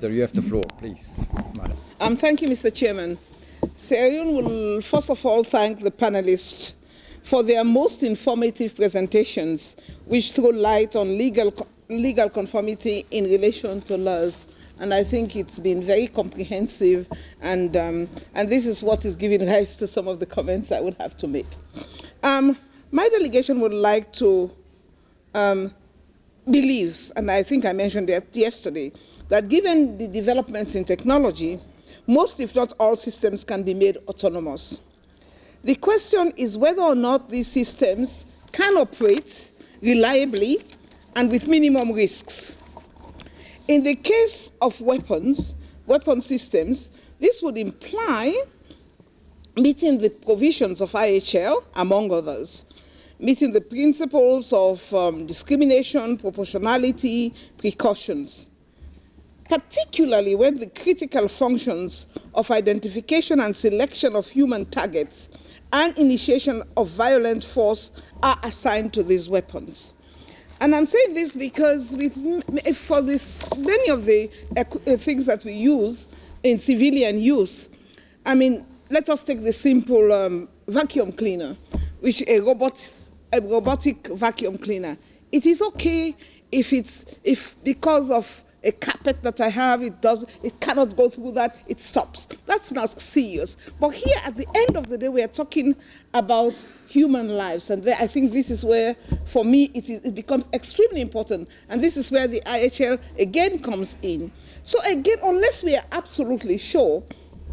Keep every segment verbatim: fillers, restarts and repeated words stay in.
Minister. You have the floor, please, madam. Um, thank you, Mister Chairman. Sierra Leone will first of all thank the panelists for their most informative presentations, which throw light on legal, legal conformity in relation to laws. And I think it's been very comprehensive, and, um, and this is what is giving rise to some of the comments I would have to make. Um, my delegation would like to um, believes, and I think I mentioned that yesterday, that given the developments in technology, most, if not all, systems can be made autonomous. The question is whether or not these systems can operate reliably and with minimum risks. In the case of weapons, weapon systems, this would imply meeting the provisions of I H L, among others, meeting the principles of um, discrimination, proportionality, precautions, particularly when the critical functions of identification and selection of human targets and initiation of violent force are assigned to these weapons. And I'm saying this because with, for this, many of the uh, things that we use in civilian use, I mean, let us take the simple um, vacuum cleaner, which a robot, a robotic vacuum cleaner. It is okay if it's, if because of a carpet that I have, it does, it cannot go through that, it stops. That's not serious. But here, at the end of the day, we are talking about human lives, and there, I think this is where, for me, it, is, it becomes extremely important, and this is where the I H L again comes in. So again, unless we are absolutely sure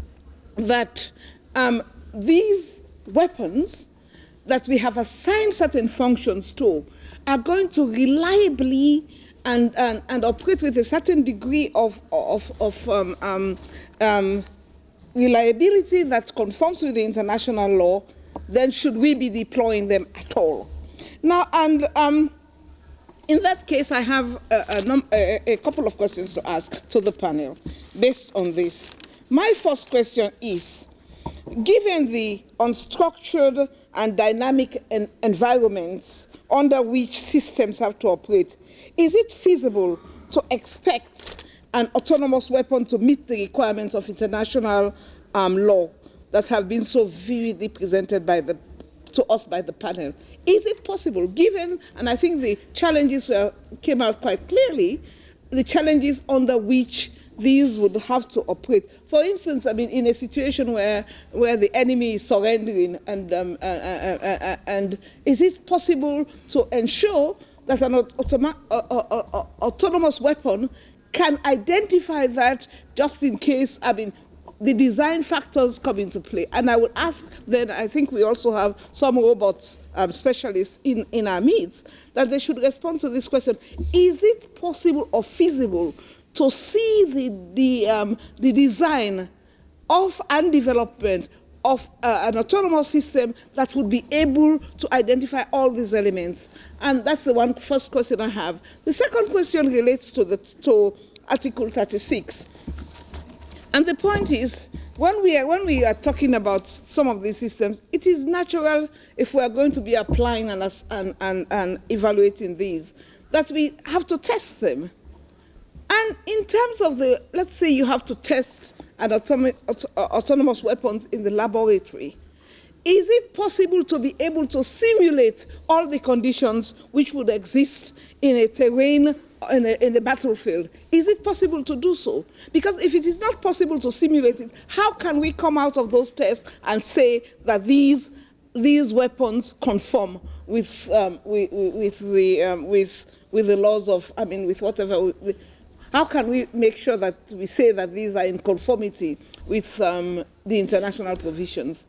that um, these weapons that we have assigned certain functions to are going to reliably and, and, and operate with a certain degree of, of, of um, um, um, reliability that conforms with the international law, then should we be deploying them at all? Now, and um, in that case, I have a, a, a couple of questions to ask to the panel based on this. My first question is, given the unstructured and dynamic en environments under which systems have to operate, is it feasible to expect an autonomous weapon to meet the requirements of international um, law that have been so vividly presented by the, to us by the panel? Is it possible, given, and I think the challenges were, came out quite clearly, the challenges under which these would have to operate. For instance, I mean, in a situation where, where the enemy is surrendering, and, um, uh, uh, uh, uh, and is it possible to ensure that an automa uh, uh, uh, autonomous weapon can identify that just in case, I mean, the design factors come into play? And I would ask then, I think we also have some robots um, specialists in, in our midst, that they should respond to this question. Is it possible or feasible to see the, the, um, the design of and development of uh, an autonomous system that would be able to identify all these elements? And that's the one first question I have. The second question relates to, the, to Article thirty-six. And the point is, when we, are, when we are talking about some of these systems, it is natural, if we are going to be applying and, and, and, and evaluating these, that we have to test them. And in terms of the, let's say you have to test an autonomous, autonomous weapons in the laboratory, is it possible to be able to simulate all the conditions which would exist in a terrain, in a, in a battlefield? Is it possible to do so? Because if it is not possible to simulate it, how can we come out of those tests and say that these, these weapons conform with, um, with, with, the, um, with, with the laws of, I mean, with whatever, we, how can we make sure that we say that these are in conformity with um, the international provisions?